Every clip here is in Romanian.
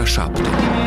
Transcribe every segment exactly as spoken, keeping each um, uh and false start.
ora șapte.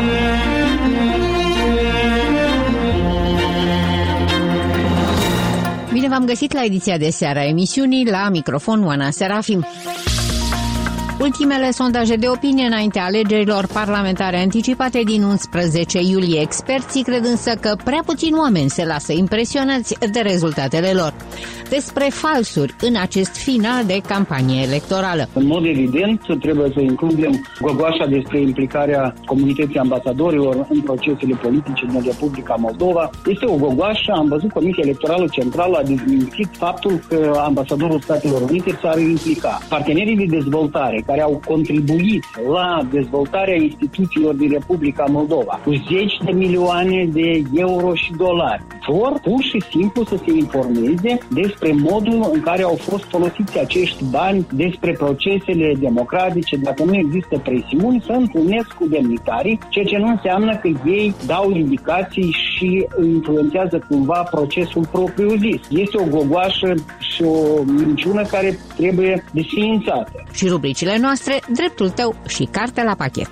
Bine v-am găsit la ediția de seară a emisiunii, la microfon Oana Serafim. Ultimele sondaje de opinie înaintea alegerilor parlamentare anticipate din unsprezece iulie. Experții cred însă că prea puțini oameni se lasă impresionați de rezultatele lor. Despre falsuri în acest final de campanie electorală. În mod evident, trebuie să includem gogoașa despre implicarea comunității ambasadorilor în procesele politice din Republica Moldova. Este o gogoașă, am văzut Comisia Electorală Centrală a dezmințit faptul că ambasadorul Statelor Unite s-ar implica. Partenerii de dezvoltare care au contribuit la dezvoltarea instituțiilor din Republica Moldova cu zeci de milioane de euro și dolari vor pur și simplu să se informeze despre modul în care au fost folosiți acești bani, despre procesele democratice, dacă nu există presiuni, să întâlnesc cu demnitarii, ceea ce nu înseamnă că ei dau indicații și influențează cumva procesul propriu-zis. Este o gogoașă și o minciună care trebuie desființată. Și rubricile noastre, dreptul tău și carte la pachet.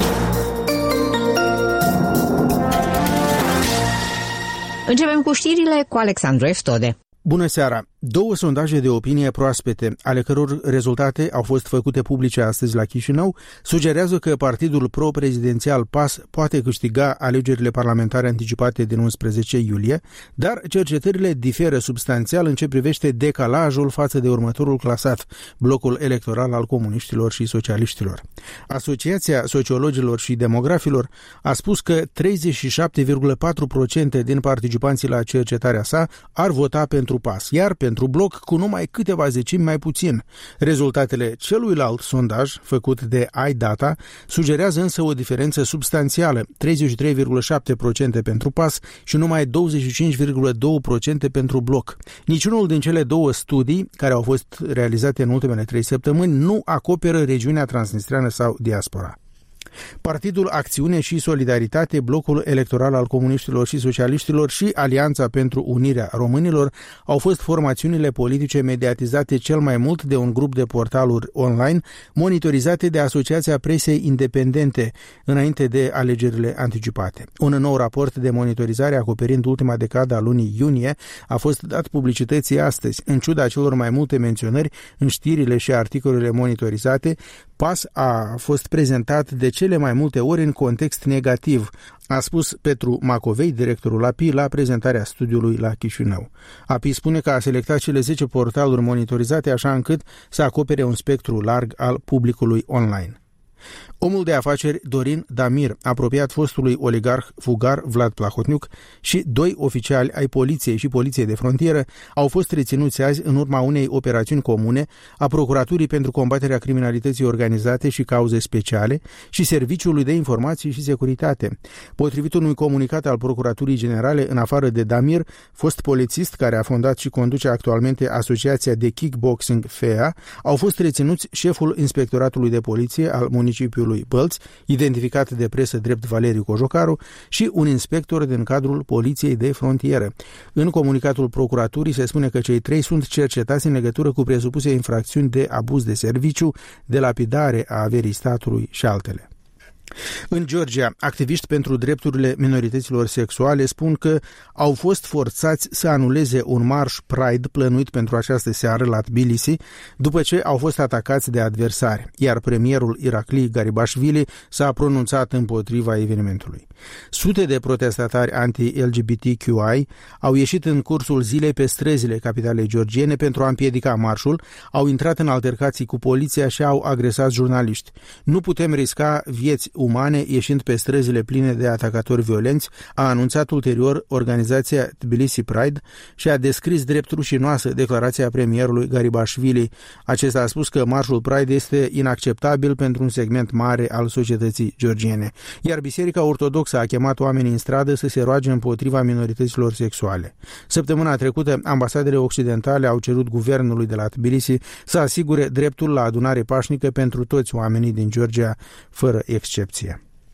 Începem cu știrile cu Alexandru Eftode. Bună seara! Două sondaje de opinie proaspete, ale căror rezultate au fost făcute publice astăzi la Chișinău, sugerează că partidul pro-prezidențial P A S poate câștiga alegerile parlamentare anticipate din unsprezece iulie, dar cercetările diferă substanțial în ce privește decalajul față de următorul clasat, blocul electoral al comuniștilor și socialiștilor. Asociația Sociologilor și Demografilor a spus că treizeci și șapte virgulă patru la sută din participanții la cercetarea sa ar vota pentru P A S, iar pentru bloc cu numai câteva zecimi mai puțin. Rezultatele celuilalt sondaj, făcut de iData, sugerează însă o diferență substanțială, treizeci și trei virgulă șapte la sută pentru P A S și numai douăzeci și cinci virgulă doi la sută pentru bloc. Niciunul din cele două studii, care au fost realizate în ultimele trei săptămâni, nu acoperă regiunea transnistreană sau diaspora. Partidul Acțiune și Solidaritate, blocul electoral al comuniștilor și socialiștilor și Alianța pentru Unirea Românilor au fost formațiunile politice mediatizate cel mai mult de un grup de portaluri online monitorizate de Asociația Presei Independente înainte de alegerile anticipate. Un nou raport de monitorizare acoperind ultima decadă a lunii iunie a fost dat publicității astăzi. În ciuda celor mai multe menționări în știrile și articolele monitorizate, P A S a fost prezentat de cele mai multe ori în context negativ, a spus Petru Macovei, directorul A P I, la prezentarea studiului la Chișinău. A P I spune că a selectat cele zece portaluri monitorizate așa încât să acopere un spectru larg al publicului online. Omul de afaceri Dorin Damir, apropiat fostului oligarh fugar Vlad Plahotniuc, și doi oficiali ai poliției și poliției de frontieră au fost reținuți azi în urma unei operațiuni comune a Procuraturii pentru combaterea criminalității organizate și cauze speciale și Serviciului de Informații și Securitate. Potrivit unui comunicat al Procuraturii Generale, în afară de Damir, fost polițist care a fondat și conduce actualmente Asociația de Kickboxing F E A, au fost reținuți șeful Inspectoratului de Poliție al municipiului Bălți, identificat de presă drept Valeriu Cojocaru, și un inspector din cadrul Poliției de Frontieră. În comunicatul procuraturii se spune că cei trei sunt cercetați în legătură cu presupuse infracțiuni de abuz de serviciu, de lapidare a averii statului și altele. În Georgia, activiști pentru drepturile minorităților sexuale spun că au fost forțați să anuleze un marș Pride plănuit pentru această seară la Tbilisi, după ce au fost atacați de adversari, iar premierul Irakli Garibashvili s-a pronunțat împotriva evenimentului. Sute de protestatari anti-L G B T Q I au ieșit în cursul zilei pe străzile capitalei georgiene pentru a împiedica marșul, au intrat în altercații cu poliția și au agresat jurnaliști. Nu putem risca vieți umane ieșind pe străzile pline de atacatori violenți, a anunțat ulterior organizația Tbilisi Pride și a descris drept rușinoasă declarația premierului Garibashvili. Acesta a spus că marșul Pride este inacceptabil pentru un segment mare al societății georgiene, iar Biserica Ortodoxă a chemat oamenii în stradă să se roage împotriva minorităților sexuale. Săptămâna trecută, ambasadele occidentale au cerut guvernului de la Tbilisi să asigure dreptul la adunare pașnică pentru toți oamenii din Georgia, fără excepție.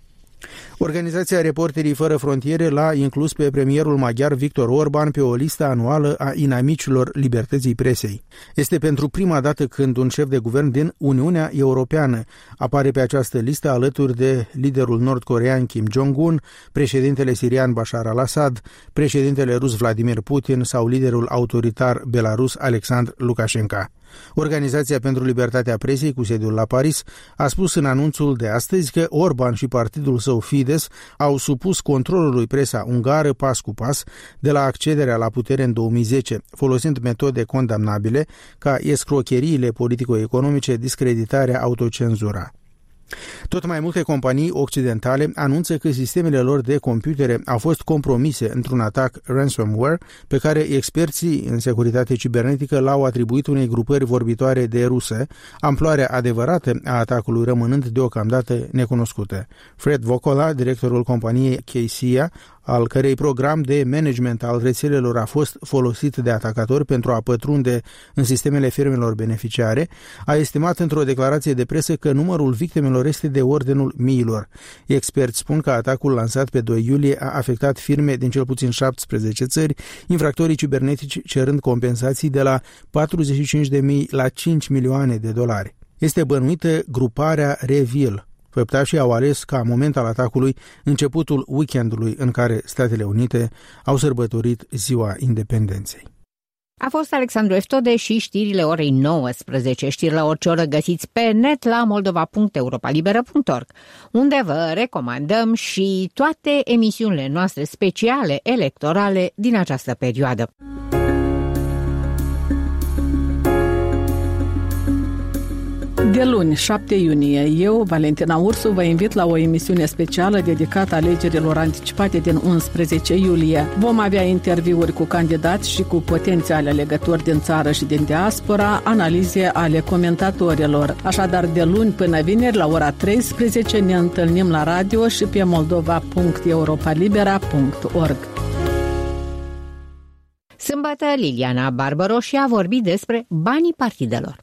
Organizația Reporterii Fără Frontiere l-a inclus pe premierul maghiar Viktor Orban pe o listă anuală a inamicilor libertății presei. Este pentru prima dată când un șef de guvern din Uniunea Europeană apare pe această listă alături de liderul nord-corean Kim Jong-un, președintele sirian Bashar al-Assad, președintele rus Vladimir Putin sau liderul autoritar belarus Alexandru Lukashenko. Organizația pentru Libertatea Presei, cu sediul la Paris, a spus în anunțul de astăzi că Orban și partidul său Fidesz au supus controlului presa ungară pas cu pas de la accederea la putere în două mii zece, folosind metode condamnabile ca escrocheriile politico-economice, discreditarea, autocenzura. Tot mai multe companii occidentale anunță că sistemele lor de computere au fost compromise într-un atac ransomware pe care experții în securitate cibernetică l-au atribuit unei grupări vorbitoare de rusă, amploarea adevărată a atacului rămânând deocamdată necunoscută. Fred Vocola, directorul companiei Keisia, al cărei program de management al rețelelor a fost folosit de atacatori pentru a pătrunde în sistemele firmelor beneficiare, a estimat într-o declarație de presă că numărul victimelor este de ordinul miilor. Experți spun că atacul lansat pe doi iulie a afectat firme din cel puțin șaptesprezece țări, infractorii cibernetici cerând compensații de la patruzeci și cinci de mii la cinci milioane de dolari. Este bănuită gruparea Revil. Făptașii au ales ca moment al atacului începutul weekendului în care Statele Unite au sărbătorit Ziua Independenței. A fost Alexandru Eftode și știrile orei nouăsprezece. Știri la orice oră găsiți pe net la moldova punct europa liberă punct org, unde vă recomandăm și toate emisiunile noastre speciale electorale din această perioadă. De luni, șapte iunie, eu, Valentina Ursu, vă invit la o emisiune specială dedicată alegerilor anticipate din unsprezece iulie. Vom avea interviuri cu candidați și cu potențiale alegători din țară și din diaspora, analize ale comentatorilor. Așadar, de luni până vineri, la ora treisprezece, ne întâlnim la radio și pe moldova punct europa libera punct org. Sâmbătă, Liliana Barbaroși a vorbit despre banii partidelor.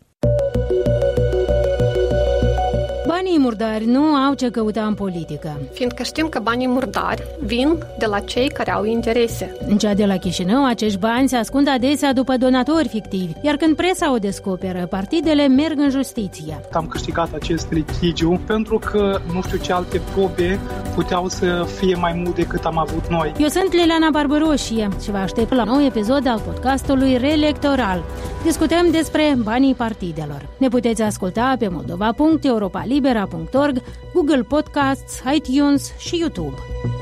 Banii murdari nu au ce căuta în politică. Fiindcă știm că banii murdari vin de la cei care au interese. În cea de la Chișinău, acești bani se ascund adesea după donatori fictivi, iar când presa o descoperă, partidele merg în justiție. Am câștigat acest litigiu pentru că nu știu ce alte probe puteau să fie mai mult decât am avut noi. Eu sunt Liliana Barbaroșie și vă aștept la un nou episod al podcastului Reelectoral. Discutăm despre banii partidelor. Ne puteți asculta pe moldova punct europa libera punct org, Google Podcasts, iTunes și YouTube.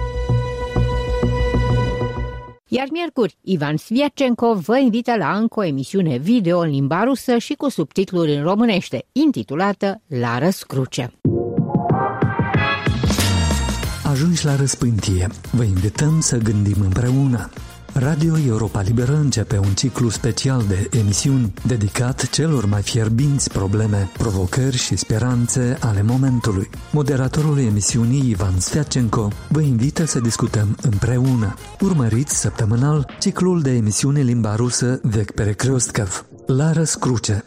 Iar miercuri, Ivan Sviatcenko vă invită la încă o emisiune video în limba rusă și cu subtitluri în românește, intitulată La răscruce. Ajungi la răspântie. Vă invităm să gândim împreună. Radio Europa Liberă începe un ciclu special de emisiuni dedicat celor mai fierbinți probleme, provocări și speranțe ale momentului. Moderatorul emisiunii Ivan Sviatcenko vă invită să discutăm împreună. Urmăriți săptămânal ciclul de emisiune limba rusă Vec Perecrestov. La răscruce.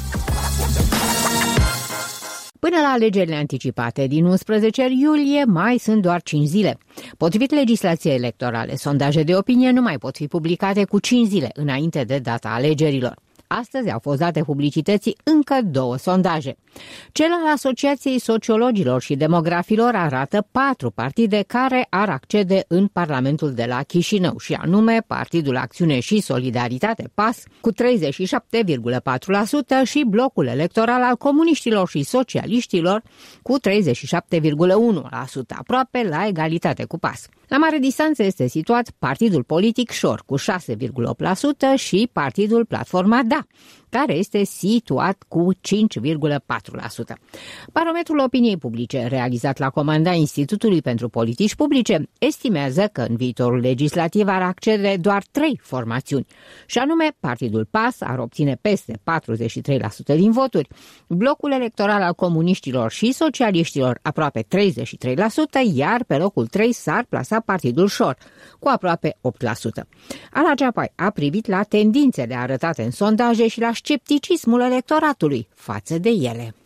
Până la alegerile anticipate din unsprezece iulie mai sunt doar cinci zile. Potrivit legislației electorale, sondaje de opinie nu mai pot fi publicate cu cinci zile înainte de data alegerilor. Astăzi au fost date publicității încă două sondaje. Cel al Asociației Sociologilor și Demografilor arată patru partide care ar accede în Parlamentul de la Chișinău, și anume Partidul Acțiune și Solidaritate P A S cu treizeci și șapte virgulă patru la sută și blocul electoral al comuniștilor și socialiștilor cu treizeci și șapte virgulă unu la sută, aproape la egalitate cu P A S. La mare distanță este situat Partidul Politic Șor cu șase virgulă opt la sută și Partidul Platforma Da, care este situat cu cinci virgulă patru la sută. Barometrul opiniei publice, realizat la comanda Institutului pentru Politici Publice, estimează că în viitorul legislativ ar accede doar trei formațiuni, și anume Partidul P A S ar obține peste patruzeci și trei la sută din voturi, blocul electoral al comuniștilor și socialiștilor aproape treizeci și trei la sută, iar pe locul trei s-ar plasa Partidul Șor cu aproape opt la sută. Ala Ceapai a privit la tendințele arătate în sondaje și la scepticismul electoratului față de ele.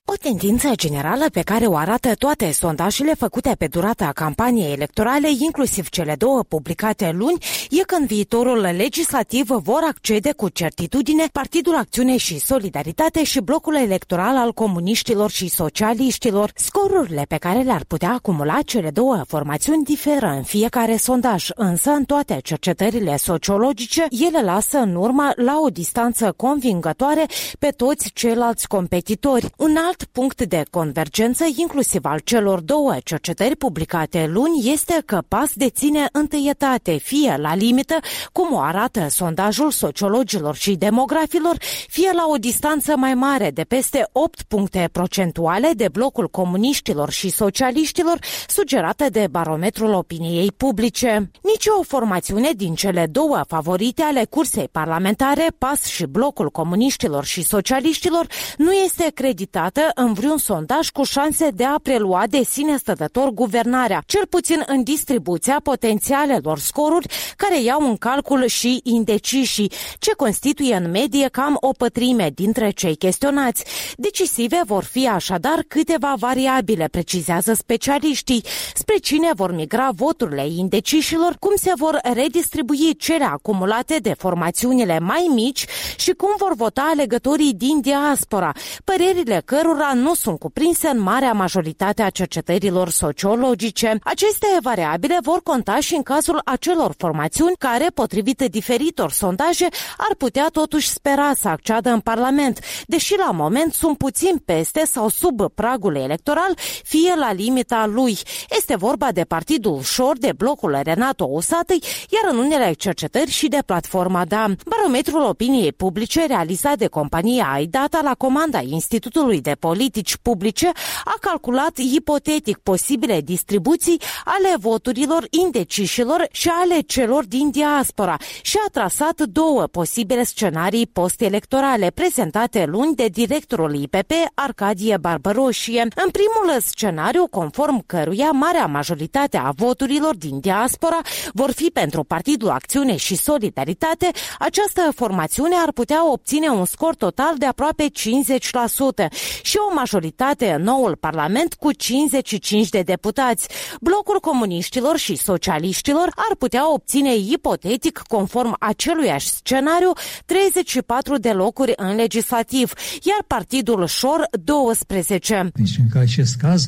O tendință generală pe care o arată toate sondajele făcute pe durata campaniei electorale, inclusiv cele două publicate luni, e că în viitorul legislativ vor accede cu certitudine Partidul Acțiune și Solidaritate și blocul electoral al comuniștilor și socialiștilor. Scorurile pe care le-ar putea acumula cele două formațiuni diferă în fiecare sondaj, însă în toate cercetările sociologice ele lasă în urmă la o distanță convingătoare pe toți ceilalți competitori. Un alt punct de convergență, inclusiv al celor două cercetări publicate luni, este că P A S deține întâietate, fie la limită, cum o arată sondajul sociologilor și demografilor, fie la o distanță mai mare de peste opt puncte procentuale de blocul comuniștilor și socialiștilor, sugerată de barometrul opiniei publice. Nici o formațiune din cele două favorite ale cursei parlamentare, P A S și blocul comuniștilor și socialiștilor, nu este creditată în vreun sondaj cu șanse de a prelua de sine stătător guvernarea, cel puțin în distribuția potențialelor scoruri care iau în calcul și indecișii, ce constituie în medie cam o pătrime dintre cei chestionați. Decisive vor fi așadar câteva variabile, precizează specialiștii, spre cine vor migra voturile indecișilor, cum se vor redistribui cele acumulate de formațiunile mai mici și cum vor vota alegătorii din diaspora, părerile cărora nu sunt cuprinse în marea majoritate a cercetărilor sociologice. Aceste variabile vor conta și în cazul acelor formațiuni care, potrivit diferitor sondaje, ar putea totuși spera să acceadă în Parlament, deși la moment sunt puțin peste sau sub pragul electoral, fie la limita lui. Este vorba de Partidul Șor, de blocul Renato Usatăi, iar în unele cercetări și de platforma D A. Barometrul opiniei publice realizat de compania iData la comanda Institutului de Politici Publice a calculat ipotetic posibile distribuții ale voturilor indecișilor și ale celor din diaspora și a trasat două posibile scenarii post-electorale prezentate luni de directorul I P P, Arcadie Barbăroșie. În primul scenariu, conform căruia marea majoritate a voturilor din diaspora vor fi pentru Partidul Acțiune și Solidaritate, această formațiune ar putea obține un scor total de aproape cincizeci la sută și o majoritate în noul Parlament cu cincizeci și cinci de deputați. Blocul comuniștilor și socialiștilor ar putea obține ipotetic, conform aceluiași scenariu, treizeci și patru de locuri în legislativ, iar Partidul Șor douăsprezece. Deci, în acest caz,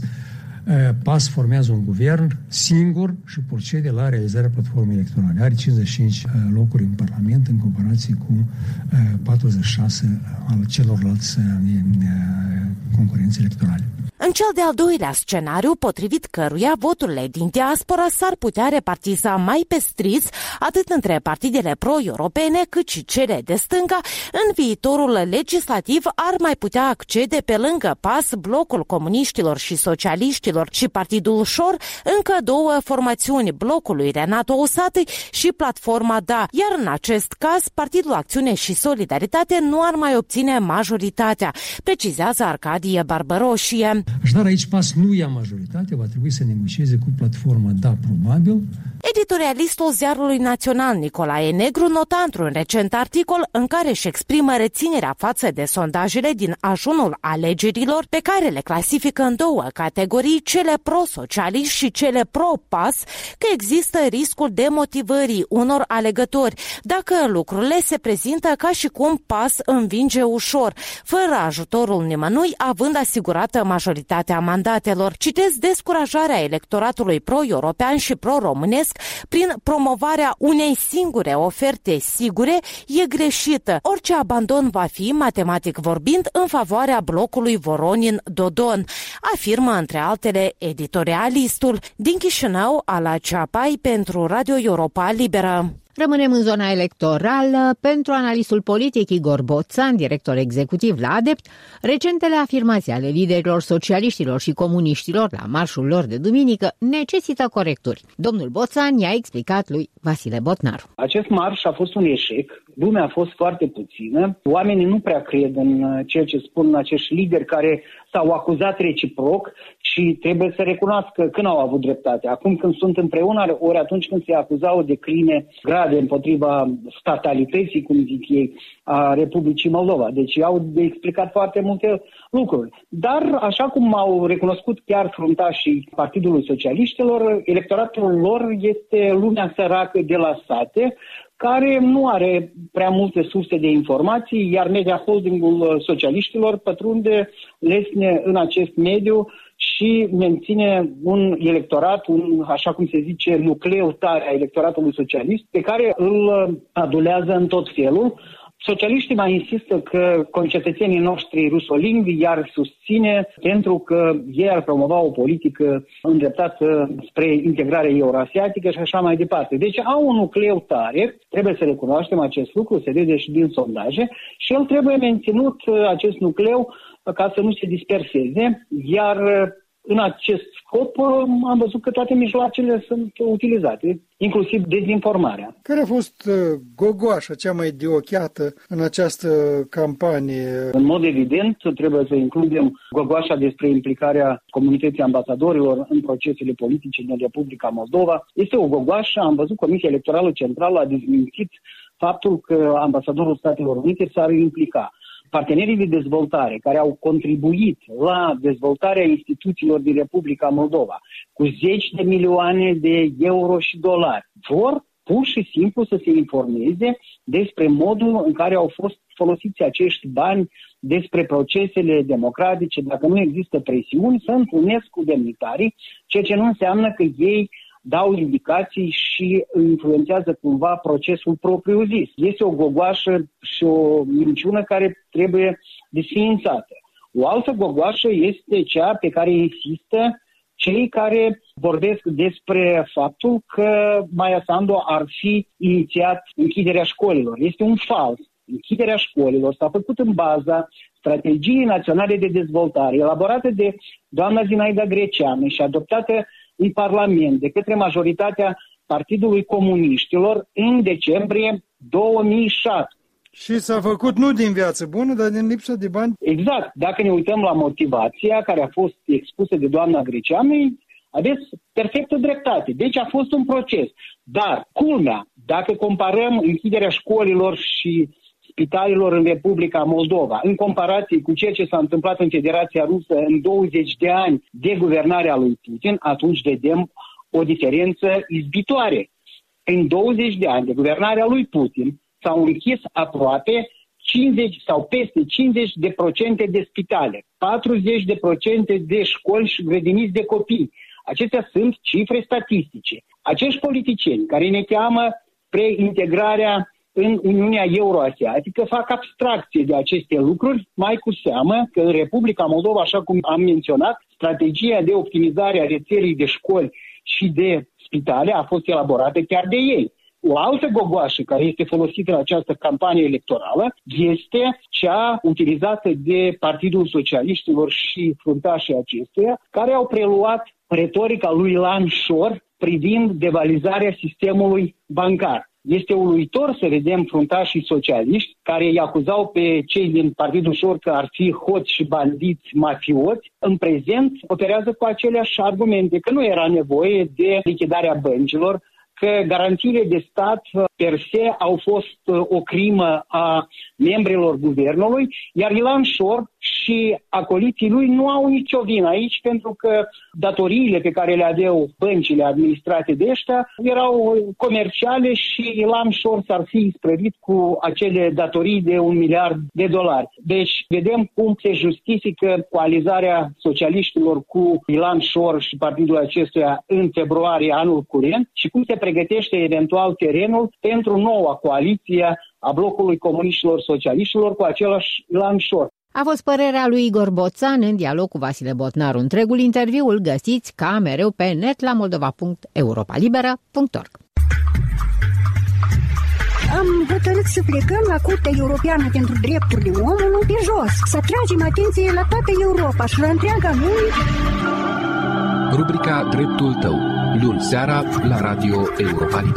P A S formează un guvern singur și procede la realizarea platformei electorale. Are cincizeci și cinci locuri în Parlament în comparație cu patruzeci și șase al celorlalți concurenți electorale. În cel de-al doilea scenariu, potrivit căruia voturile din diaspora s-ar putea repartiza mai pe striț atât între partidele pro-europene cât și cele de stânga, în viitorul legislativ ar mai putea accede pe lângă P A S, blocul comuniștilor și socialiștilor și Partidul Șor, încă două formațiuni, blocul lui Renato Usatăi și platforma D A, iar în acest caz Partidul Acțiune și Solidaritate nu ar mai obține majoritatea, precizează Arcadie Barbăroșie. Așadar, aici P A S nu ia majoritate, va trebui să negocieze cu platforma D A, probabil. Editorialistul Ziarului Național Nicolae Negru nota într-un recent articol în care își exprimă reținerea față de sondajele din ajunul alegerilor, pe care le clasifică în două categorii, cele pro-socialiști și cele pro-P A S, că există riscul demotivării unor alegători dacă lucrurile se prezintă ca și cum P A S învinge ușor, fără ajutorul nimănui, având asigurată majoritatea mandatelor. Citez: descurajarea electoratului pro-european și pro-românesc prin promovarea unei singure oferte sigure e greșită. Orice abandon va fi, matematic vorbind, în favoarea blocului Voronin-Dodon, afirmă între altele editorialistul. Din Chișinău, Ala Ceapai pentru Radio Europa Liberă. Rămânem în zona electorală. Pentru analistul politic Igor Boțan, director executiv la ADEPT, recentele afirmații ale liderilor socialiștilor și comuniștilor la marșul lor de duminică necesită corecturi. Domnul Boțan i-a explicat lui Vasile Botnaru. Acest marș a fost un eșec, lumea a fost foarte puțină, oamenii nu prea cred în ceea ce spun acești lideri care s-au acuzat reciproc și trebuie să recunoască când au avut dreptate. Acum când sunt împreună, ori atunci când se acuzau de crime grave cruzade împotriva statalității, cum zic ei, a Republicii Moldova. Deci au de explicat foarte multe lucruri. Dar, așa cum au recunoscut chiar fruntașii Partidului Socialiștilor, electoratul lor este lumea săracă de la sate, care nu are prea multe surse de informații, iar media holdingul socialiștilor pătrunde lesne în acest mediu și menține un electorat, un, așa cum se zice, nucleu tare a electoratului socialist, pe care îl adulează în tot felul. Socialiștii mai insistă că concetățenii noștri rusolingvi i-ar susține pentru că ei ar promova o politică îndreptată spre integrarea euroasiatică și așa mai departe. Deci au un nucleu tare, trebuie să recunoaștem acest lucru, se vede și din sondaje, și el trebuie menținut, acest nucleu, ca să nu se disperseze, iar în acest scop am văzut că toate mijloacele sunt utilizate, inclusiv dezinformarea. Care a fost gogoașa cea mai diocheată în această campanie? În mod evident, trebuie să includem gogoașa despre implicarea comunității ambasadorilor în procesele politice din Republica Moldova. Este o gogoașă, am văzut Comisia Electorală Centrală a dezmintit faptul că ambasadorul Statelor Unite s-ar implica. Partenerii de dezvoltare care au contribuit la dezvoltarea instituțiilor din Republica Moldova cu zeci de milioane de euro și dolari vor pur și simplu să se informeze despre modul în care au fost folosiți acești bani, despre procesele democratice, dacă nu există presiuni, să întâlnesc cu demnitarii, ceea ce nu înseamnă că ei dau indicații și influențează cumva procesul propriu-zis. Este o gogoașă și o minciună care trebuie desființată. O altă gogoașă este cea pe care insistă cei care vorbesc despre faptul că Maia Sandu ar fi inițiat închiderea școlilor. Este un fals. Închiderea școlilor s-a făcut în baza strategiei naționale de dezvoltare, elaborată de doamna Zinaida Greceanu și adoptată în Parlament de către majoritatea Partidului Comuniștilor în decembrie două mii șase. Și s-a făcut nu din viață bună, dar din lipsă de bani? Exact. Dacă ne uităm la motivația care a fost expusă de doamna Greceanu, aveți perfectă dreptate. Deci a fost un proces. Dar, culmea, dacă comparăm închiderea școlilor și spitalelor în Republica Moldova, în comparație cu ceea ce s-a întâmplat în Federația Rusă în douăzeci de ani de guvernare a lui Putin, atunci vedem o diferență izbitoare. În douăzeci de ani de guvernare a lui Putin s-au închis aproape cincizeci sau peste cincizeci de procente de spitale, patruzeci de procente de școli și grădiniți de copii. Acestea sunt cifre statistice. Acești politicieni care ne cheamă spre integrarea în Uniunea Euroasiatică fac abstracție de aceste lucruri, mai cu seamă că în Republica Moldova, așa cum am menționat, strategia de optimizare a rețelei de școli și de spitale a fost elaborată chiar de ei. O altă gogoașă care este folosită în această campanie electorală este cea utilizată de Partidul Socialiștilor și fruntașii acestuia, care au preluat retorica lui Ilan Șor privind devalizarea sistemului bancar. Este uluitor să vedem fruntașii socialiști care îi acuzau pe cei din Partidul Șor că ar fi hoți și bandiți mafioți. În prezent operează cu aceleași argumente, că nu era nevoie de lichidarea băncilor, că garanțiile de stat per se au fost o crimă a membrilor guvernului, iar Ilan Șor și acoliții lui nu au nicio vină aici, pentru că datoriile pe care le aveau băncile administrate de ăștia erau comerciale și Ilan Șor s-ar fi isprăvit cu acele datorii de un miliard de dolari. Deci vedem cum se justifică coalizarea socialiștilor cu Ilan Șor și partidul acestuia în februarie anul curent și cum se pregătește eventual terenul pentru noua coaliție a blocului comuniștilor socialiștilor cu același Ilan Șor. A fost părerea lui Igor Boțan în dialog cu Vasile Botnaru. Întregul interviu îl găsiți ca mereu pe net la moldova punct europa libera punct org. Am hotărât să plecăm la Curtea Europeană pentru Drepturile Omului pe jos, să atragem atenție la toată Europa și la întreaga lume. Rubrica Dreptul tău, luni seara la Radio Europa Liberă.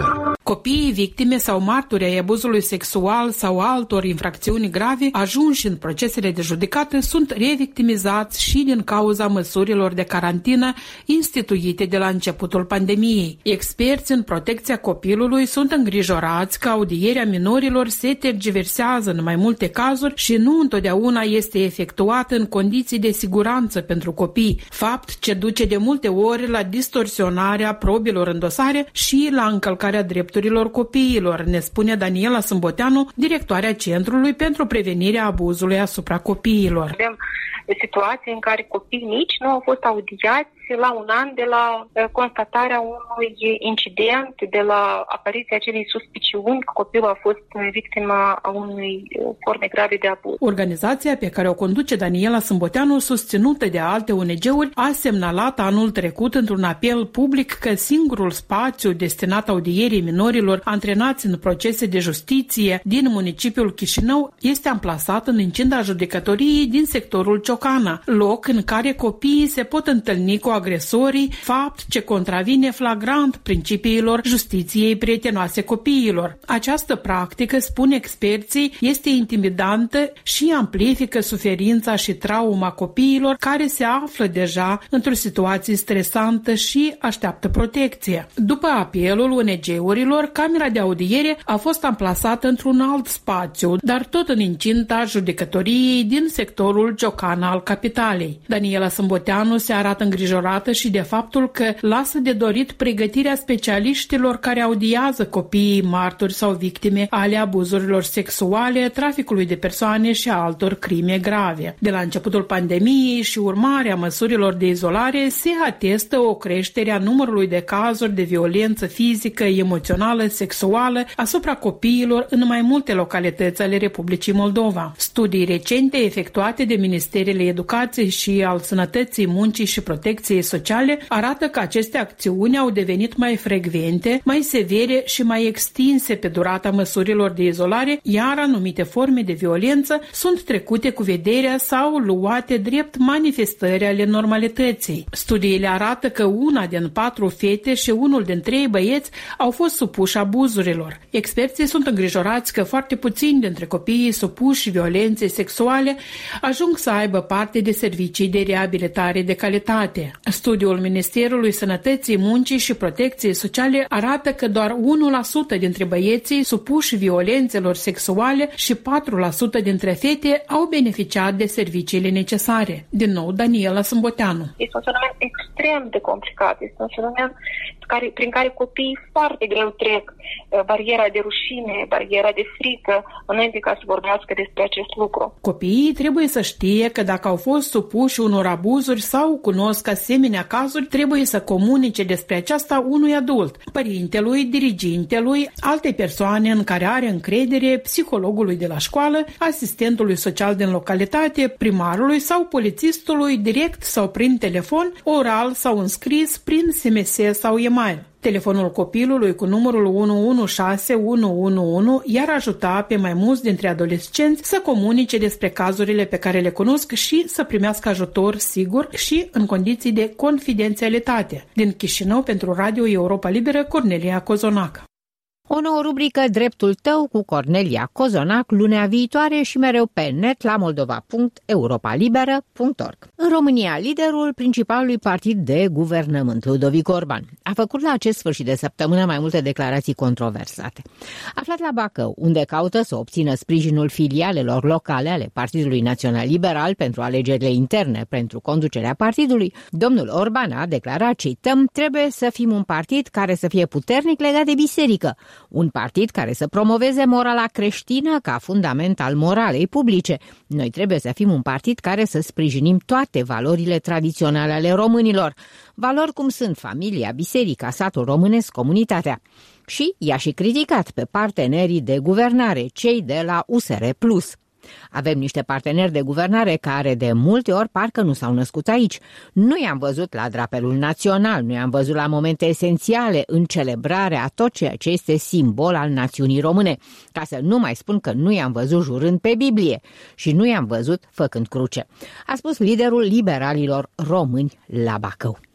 Copiii victime sau martori ai abuzului sexual sau altor infracțiuni grave ajunși în procesele de judecată sunt revictimizați și din cauza măsurilor de carantină instituite de la începutul pandemiei. Experți în protecția copilului sunt îngrijorați că audierea minorilor se tergiversează în mai multe cazuri și nu întotdeauna este efectuată în condiții de siguranță pentru copii, fapt ce duce de multe ori la distorsionarea probilor în dosare și la încălcarea drepturilor copiilor, ne spune Daniela Sâmboteanu, directoarea Centrului pentru Prevenirea Abuzului asupra copiilor. Avem situații în care copii mici nu au fost audiați la un an de la constatarea unui incident, de la apariția acelei suspiciuni că copilul a fost victima a unei forme grave de abuz. Organizația pe care o conduce Daniela Sâmboteanu, susținută de alte O N G-uri, a semnalat anul trecut într-un apel public că singurul spațiu destinat audierii minorilor antrenați în procese de justiție din municipiul Chișinău este amplasat în incinta judecătoriei din sectorul Ciocana, loc în care copiii se pot întâlni cu agresorii, fapt ce contravine flagrant principiilor justiției prietenoase copiilor. Această practică, spun experții, este intimidantă și amplifică suferința și trauma copiilor care se află deja într-o situație stresantă și așteaptă protecție. După apelul O N G-urilor, camera de audiere a fost amplasată într-un alt spațiu, dar tot în incinta judecătoriei din sectorul Ciocana al capitalei. Daniela Sâmboteanu se arată îngrijorată și de faptul că lasă de dorit pregătirea specialiștilor care audiază copiii martori sau victime ale abuzurilor sexuale, traficului de persoane și altor crime grave. De la începutul pandemiei și urmarea măsurilor de izolare se atestă o creștere a numărului de cazuri de violență fizică, emoțională, sexuală asupra copiilor în mai multe localități ale Republicii Moldova. Studii recente efectuate de Ministerele Educației și al Sănătății, Muncii și Protecției Sociale arată că aceste acțiuni au devenit mai frecvente, mai severe și mai extinse pe durata măsurilor de izolare, iar anumite forme de violență sunt trecute cu vederea sau luate drept manifestări ale normalității. Studiile arată că una din patru fete și unul din trei băieți au fost supuși abuzurilor. Experții sunt îngrijorați că foarte puțini dintre copiii supuși violenței sexuale ajung să aibă parte de servicii de reabilitare de calitate. Studiul Ministerului Sănătății, Muncii și Protecției Sociale arată că doar unu la sută dintre băieții supuși violențelor sexuale și patru la sută dintre fete au beneficiat de serviciile necesare. Din nou, Daniela Sâmboteanu. Este un fenomen extrem de complicat. Este un fenomen care, prin care copiii foarte greu trec bariera de rușine, bariera de frică, înainte ca să vorbească despre acest lucru. Copiii trebuie să știe că dacă au fost supuși unor abuzuri sau cunosc asemenea cazuri, trebuie să comunice despre aceasta unui adult, părintelui, dirigintelui, alte persoane în care are încredere, psihologului de la școală, asistentului social din localitate, primarului sau polițistului, direct sau prin telefon, oral sau înscris, prin S M S sau e-mail. Telefonul copilului cu numărul unu unu șase unu unu unu i-ar ajuta pe mai mulți dintre adolescenți să comunice despre cazurile pe care le cunosc și să primească ajutor sigur și în condiții de confidențialitate. Din Chișinău, pentru Radio Europa Liberă, Cornelia Cozonac. O nouă rubrică Dreptul tău cu Cornelia Cozonac lunea viitoare și mereu pe net la moldova punct europa liberă punct org. În România, liderul principalului partid de guvernământ, Ludovic Orban, a făcut la acest sfârșit de săptămână mai multe declarații controversate. Aflat la Bacău, unde caută să obțină sprijinul filialelor locale ale Partidului Național Liberal pentru alegerile interne pentru conducerea partidului, domnul Orban a declarat, cităm, trebuie să fim un partid care să fie puternic legat de biserică, un partid care să promoveze morala creștină ca fundament al moralei publice. Noi trebuie să fim un partid care să sprijinim toate valorile tradiționale ale românilor, valori cum sunt familia, biserica, satul românesc, comunitatea. Și i-a și criticat pe partenerii de guvernare, cei de la U S R plus. Avem niște parteneri de guvernare care de multe ori parcă nu s-au născut aici. Nu i-am văzut la drapelul național, nu i-am văzut la momente esențiale în celebrarea a tot ceea ce este simbol al națiunii române, ca să nu mai spun că nu i-am văzut jurând pe Biblie și nu i-am văzut făcând cruce, a spus liderul liberalilor români la Bacău.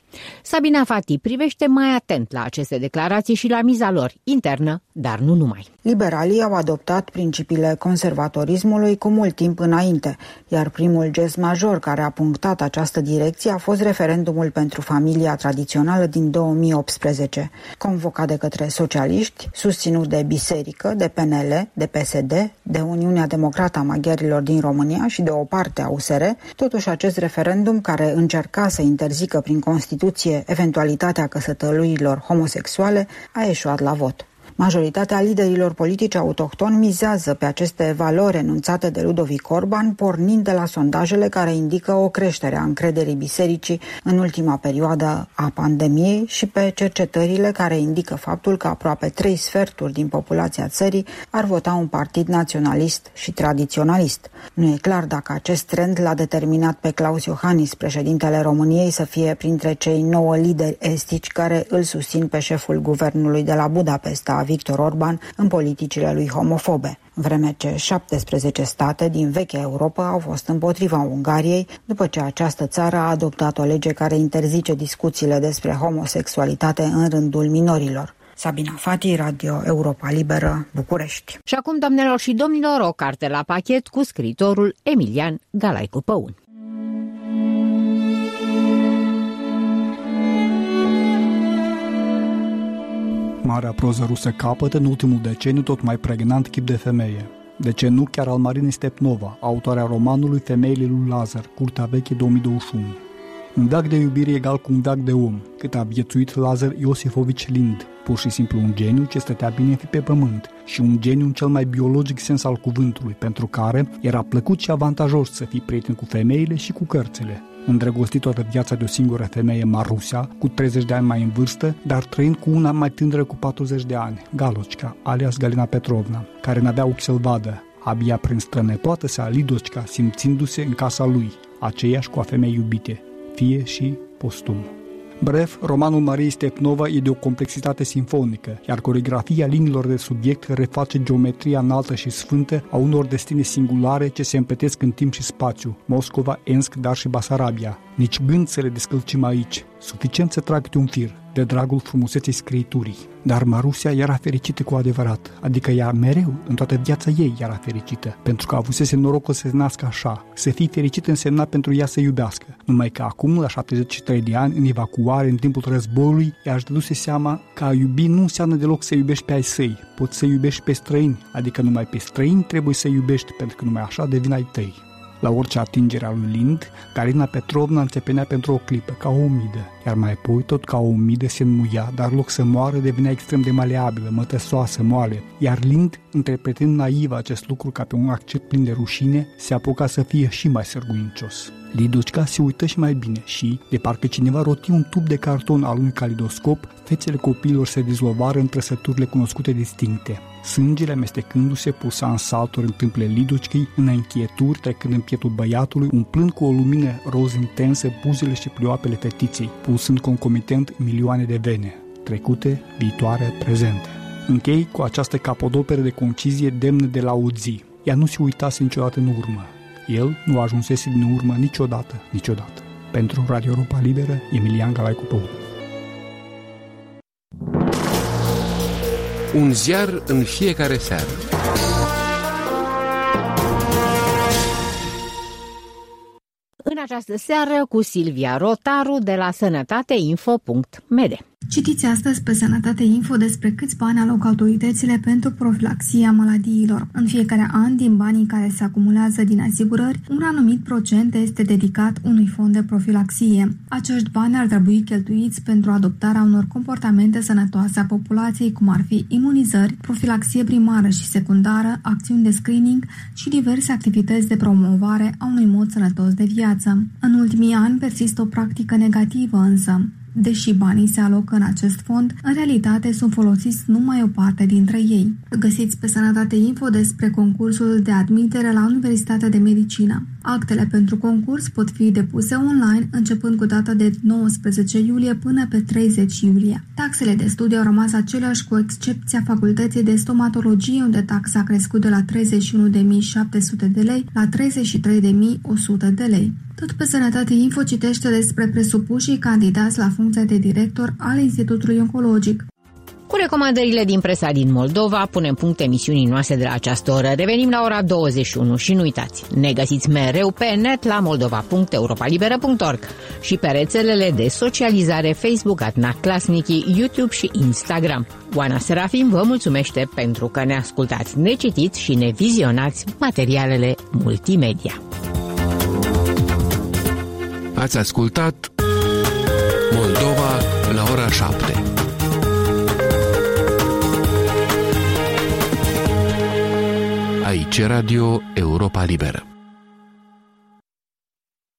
Sabina Fati privește mai atent la aceste declarații și la miza lor, internă, dar nu numai. Liberalii au adoptat principiile conservatorismului cu mult timp înainte, iar primul gest major care a punctat această direcție a fost referendumul pentru familia tradițională din două mii optsprezece, convocat de către socialiști, susținut de biserică, de P N L, de P S D, de Uniunea Democrată a Maghiarilor din România și de o parte a U S R. Totuși, acest referendum, care încerca să interzică prin Constituție eventualitatea căsătoriilor homosexuale, a eșuat la vot. Majoritatea liderilor politici autohtoni mizează pe aceste valori enunțate de Ludovic Orban, pornind de la sondajele care indică o creștere a încrederii bisericii în ultima perioadă a pandemiei și pe cercetările care indică faptul că aproape trei sferturi din populația țării ar vota un partid naționalist și tradiționalist. Nu e clar dacă acest trend l-a determinat pe Klaus Iohannis, președintele României, să fie printre cei nouă lideri estici care îl susțin pe șeful guvernului de la Budapesta, Victor Orban, în politicile lui homofobe, în vreme ce șaptesprezece state din vechea Europa au fost împotriva Ungariei, după ce această țară a adoptat o lege care interzice discuțiile despre homosexualitate în rândul minorilor. Sabina Fati, Radio Europa Liberă, București. Și acum, doamnelor și domnilor, o carte la pachet cu scriitorul Emilian Galaicu Păun. Marea proză rusă capătă în ultimul deceniu tot mai pregnant chip de femeie. De ce nu chiar al Marinei Stepnova, autoarea romanului Femeile lui Lazar, Curtea Veche două mii douăzeci și unu. Un veac de iubire egal cu un veac de om, cât a viețuit Lazar Iosifovici Lind, pur și simplu un geniu ce stătea bine fi pe pământ și un geniu în cel mai biologic sens al cuvântului, pentru care era plăcut și avantajos să fii prieten cu femeile și cu cărțile. Îndrăgostit toată viața de o singură femeie, Marusia, cu treizeci de ani mai în vârstă, dar trăind cu una mai tânără cu patruzeci de ani, Galocica, alias Galina Petrovna, care n-avea ochi să-l vadă, abia prin strănepoată sa Lidocica, simțindu-se în casa lui, aceeași cu a femei iubite, fie și postum. Bref, romanul Mariei Stepnova e de o complexitate simfonică, iar coreografia liniilor de subiect reface geometria înaltă și sfântă a unor destine singulare ce se împletesc în timp și spațiu, Moscova, Ensk, dar și Basarabia. Nici gând să le descălcim aici, suficient să trag un fir, de dragul frumuseței scriiturii. Dar Marusia era fericită cu adevărat, adică ea mereu, în toată viața ei, era fericită, pentru că avusese norocul să se nască așa. Să fii fericit însemna pentru ea să iubească, numai că acum, la șaptezeci și trei de ani, în evacuare, în timpul războiului, ea își dăduse seama că a iubi nu înseamnă deloc să iubești pe ai săi, poți să iubești pe străini, adică numai pe străini trebuie să iubești, pentru că numai așa devin ai tăi. La orice atingere a lui Lind, Galina Petrovna înțepenea pentru o clipă, ca o umidă, iar mai apoi, tot ca o umidă, se înmuia, dar loc să moară devenea extrem de maleabilă, mătăsoasă, moale, iar Lind, interpretând naiv acest lucru ca pe un accept plin de rușine, se apuca să fie și mai sârguincios. Lidocica se uită și mai bine și, de parcă cineva roti un tub de carton al unui calidoscop, fețele copiilor se dizolvară în trăsăturile cunoscute distincte. Sângele, amestecându-se, pulsa în salturi în tâmplele Lidocicăi, în închieturi, trecând în pietul băiatului, umplând cu o lumină roz intensă buzele și plioapele fetiței, pulsând concomitent milioane de vene, trecute, viitoare, prezente. Închei cu această capodoperă de concizie demnă de la Uzi. Ea nu se uitase niciodată în urmă. El nu ajunsese din urmă niciodată, niciodată. Pentru Radio Europa Liberă, Emilian Galaicu Păun. Un ziar în fiecare seară. În această seară cu Silvia Rotaru de la sănătateinfo punct m d. Citiți astăzi pe Sănătate Info despre câți bani aloc autoritățile pentru profilaxia maladiilor. În fiecare an, din banii care se acumulează din asigurări, un anumit procent este dedicat unui fond de profilaxie. Acești bani ar trebui cheltuiți pentru adoptarea unor comportamente sănătoase a populației, cum ar fi imunizări, profilaxie primară și secundară, acțiuni de screening și diverse activități de promovare a unui mod sănătos de viață. În ultimii ani persistă o practică negativă însă. Deși banii se alocă în acest fond, în realitate sunt folosiți numai o parte dintre ei. Găsiți pe Sănătate Info despre concursul de admitere la Universitatea de Medicină. Actele pentru concurs pot fi depuse online începând cu data de nouăsprezece iulie până pe treizeci iulie. Taxele de studiu au rămas aceleași cu excepția Facultății de Stomatologie, unde taxa a crescut de la treizeci și unu de mii șapte sute de lei la treizeci și trei de mii o sută de lei. Tot pe Sănătate Info citește despre presupușii candidați la funcția de director al Institutului Oncologic. Cu recomandările din presa din Moldova, punem punct emisiunii noastre de la această oră. Revenim la ora douăzeci și unu și nu uitați, ne găsiți mereu pe net la moldova punct europa liberă punct org și pe rețelele de socializare Facebook, Adna Clasnichi, YouTube și Instagram. Oana Serafim vă mulțumește pentru că ne ascultați, ne citiți și ne vizionați materialele multimedia. Ați ascultat Moldova la ora șapte. Aici Radio Europa Liberă.